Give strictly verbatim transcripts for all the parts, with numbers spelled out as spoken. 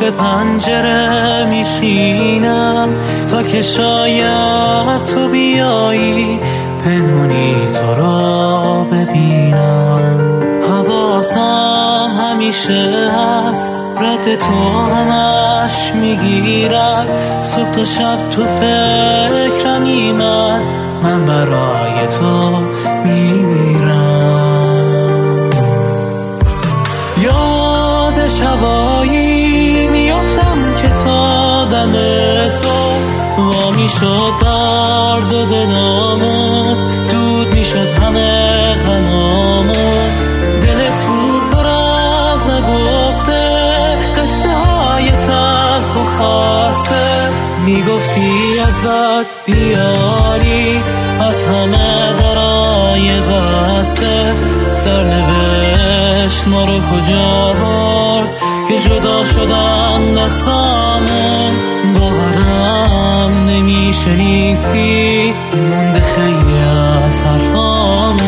پنجره میشینم تا که شاید تو بیایی پنهونی تو را ببینم. حواسم همیشه هست رد تو همش میگیرم، صبح تا شب تو فکرمی من من برای تو میمیرم. یاد شبایی میافتم که تا دم صبح وا میشد درد و دلامون، دود میشد همه غمامون. دلت بود پر از نگفته قصه های تلخ و خاصه، میگفتی از بد بیاری از همه درای بسته. سرنوشت ما رو کجا برد که جدا شدن دستامون؟ باورم نمیشه نیستی مونده خیلی از حرفامون.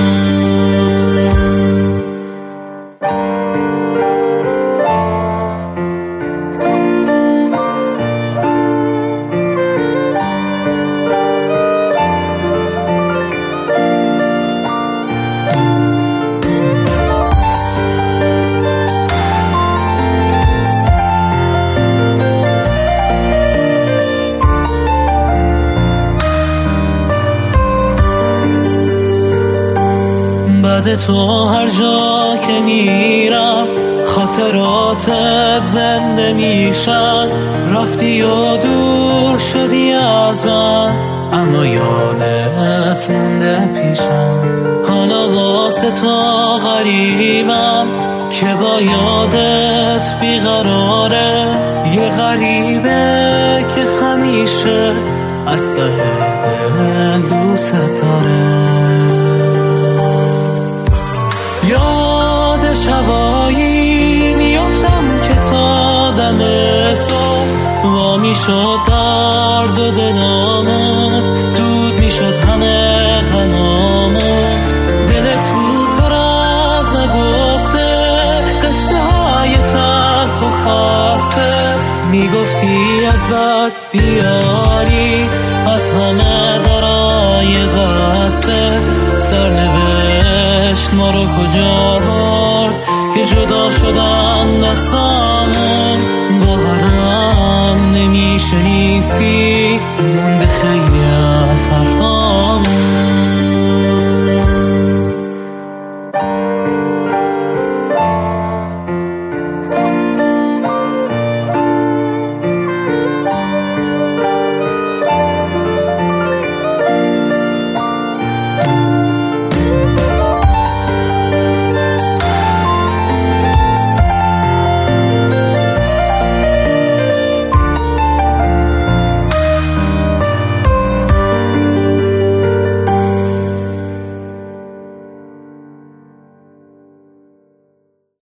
بعد تو هر جا که میرم خاطراتت زنده میشن. رفتی و دور شدی از من اما یادت مونده پیشم. حالا واسه تو غریبم که با یادت بیقراره، یه غریبه که همیشه از ته دل دوست داره. یاد شبایی میافتم که تا دم صبح وا میشد درد و دلامون، دود میشد همه غمامون. دلت بود پر از نگفته قصه های تلخ و خاصه، میگفتی از بد بیاری از همه درای بسته. سرنوشت ما رو کجا برد که جدا شدن دستامون؟ باورم نمیشه نیستی